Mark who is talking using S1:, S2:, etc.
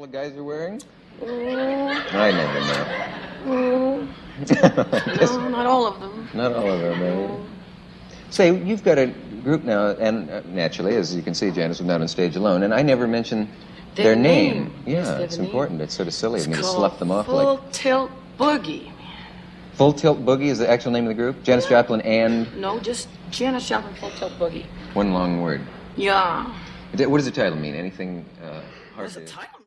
S1: the guys are wearing?
S2: Oh.
S1: I never know.
S2: Oh. No, not all of them.
S1: Not all of them, maybe. Say, you've got a group now, and naturally, as you can see, Janice was not on stage alone, and I never mentioned their name. Yeah, it's important. It's sort of silly of me to slough them off like...
S2: Full Tilt Boogie.
S1: Full Tilt Boogie is the actual name of the group? Janis Joplin and...
S2: No, just Janis Joplin, Full Tilt Boogie.
S1: One long word.
S2: Yeah.
S1: What does the title mean? Anything hard
S2: What's
S1: to...
S2: the title?